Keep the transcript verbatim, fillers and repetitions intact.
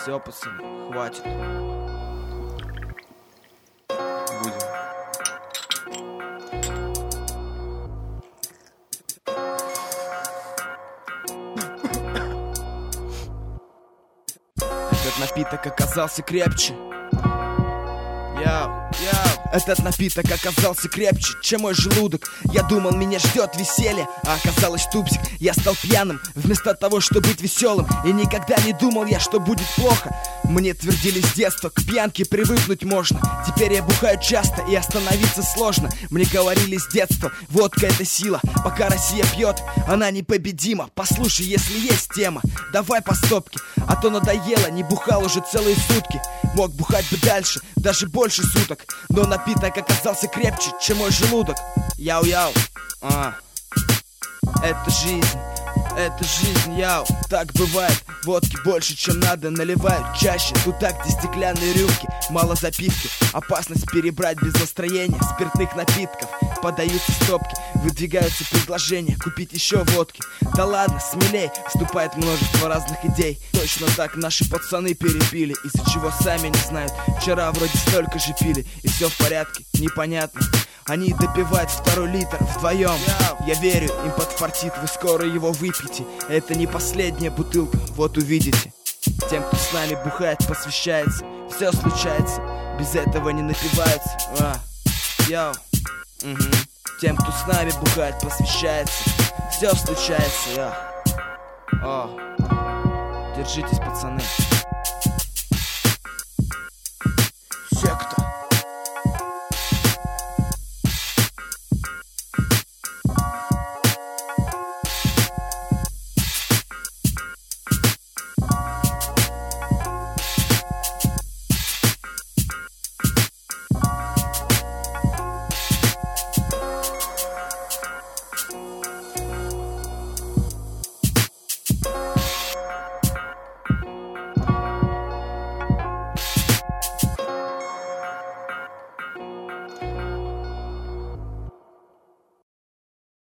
Все, пацаны, хватит. Будем. Этот напиток оказался крепче. Яу, яу. Этот напиток оказался крепче, чем мой желудок. Я думал, меня ждет веселье, а оказалось тупсик. Я стал пьяным, вместо того, чтобы быть веселым. И никогда не думал я, что будет плохо. Мне твердили с детства, к пьянке привыкнуть можно. Теперь я бухаю часто, и остановиться сложно. Мне говорили с детства, водка это сила. Пока Россия пьет, она непобедима. Послушай, если есть тема, давай по стопке. А то надоело, не бухал уже целые сутки. Мог бухать бы дальше, даже больше суток. Но напиток оказался крепче, чем мой желудок. Яу-яу, а. Это жизнь, это жизнь, яу. Так бывает, водки больше, чем надо наливают чаще. Тут так, где стеклянные рюмки, мало запивки. Опасность перебрать без настроения спиртных напитков. Подаются стопки, выдвигаются предложения купить еще водки. Да ладно, смелей, вступает множество разных идей. Точно так наши пацаны перепили, из-за чего сами не знают. Вчера вроде столько же пили, и все в порядке, непонятно. Они допивают второй литр вдвоем. Я верю, им подфартит, вы скоро его выпьете. Это не последняя бутылка, вот увидите. Тем, кто с нами бухает, посвящается. Все случается, без этого не напиваются. А, йоу. Угу. Тем, кто с нами бухает, посвящается. Все случается, я. О, держитесь, пацаны.